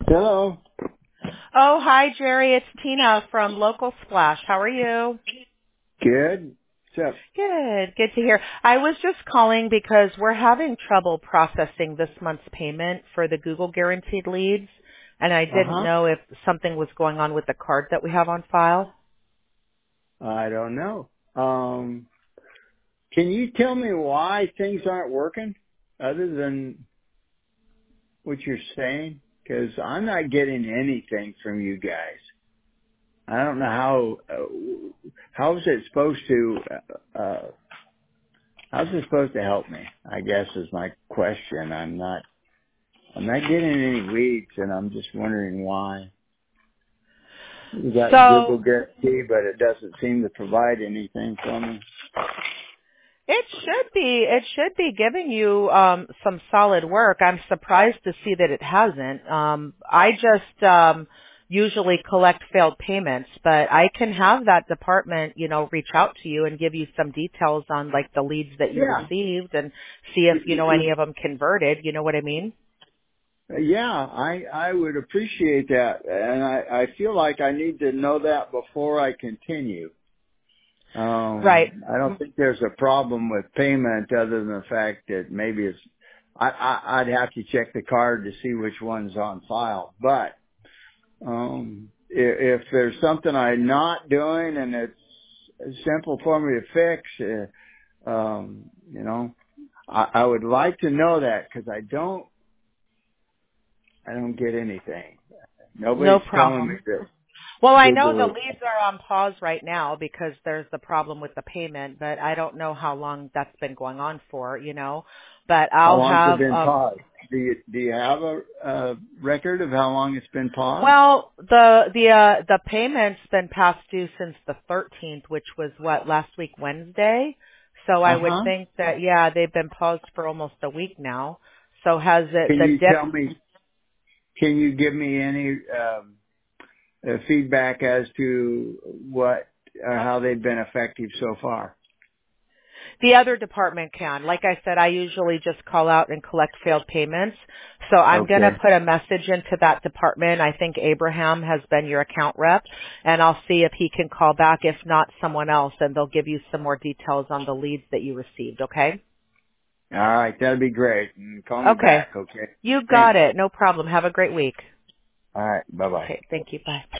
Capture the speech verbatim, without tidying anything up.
Hello. Oh, hi, Jerry. It's Tina from Local Splash. How are you? Good. What's up? Good. Good to hear. I was just calling because we're having trouble processing this month's payment for the Google guaranteed leads, and I Uh didn't huh. know if something was going on with the card that we have on file. I don't know. Um, can you tell me why things aren't working other than what you're saying? Because I'm not getting anything from you guys. I don't know how. Uh, how is it supposed to? Uh, uh, how's it supposed to help me? I guess is my question. I'm not. I'm not getting any leads, and I'm just wondering why. You got So Google Guarantee, but it doesn't seem to provide anything for me. it should be it should be giving you um, some solid work. I'm surprised to see that it hasn't. Um, I just um, usually collect failed payments, but I can have that department, you know, reach out to you and give you some details on like the leads that you Yeah. received and see if you know any of them converted. You know what I mean? Yeah, I I would appreciate that, and I I feel like I need to know that before I continue. Right. Um, I don't think there's a problem with payment other than the fact that maybe it's. I, I I'd have to check the card to see which one's on file, but um, if, if there's something I'm not doing and it's simple for me to fix, uh, um, you know, I, I would like to know that because I don't I don't get anything. No Nobody's telling me problem. that Well, I know the Google is. leads are on pause right now because there's the problem with the payment, but I don't know how long that's been going on for, you know. But How I'll long's it have been um paused? Do you do you have a, a record of how long it's been paused? well, the the uh the payment's been past due since the thirteenth, which was what, last week Wednesday. So I Uh would huh. think that yeah, they've been paused for almost a week now. So has it Can the you dip tell me? Can you give me any um, uh, feedback as to what or how they've been effective so far? The other department can. Like I said, I usually just call out and collect failed payments. So I'm going to Okay. put a message into that department. I think Abraham has been your account rep, and I'll see if he can call back. If not, someone else, and they'll give you some more details on the leads that you received, okay? All right. That'd be great. And call me Okay. back. Okay. You Thanks. got it. No problem. Have a great week. All right. Bye bye. Okay. Thank you. Bye.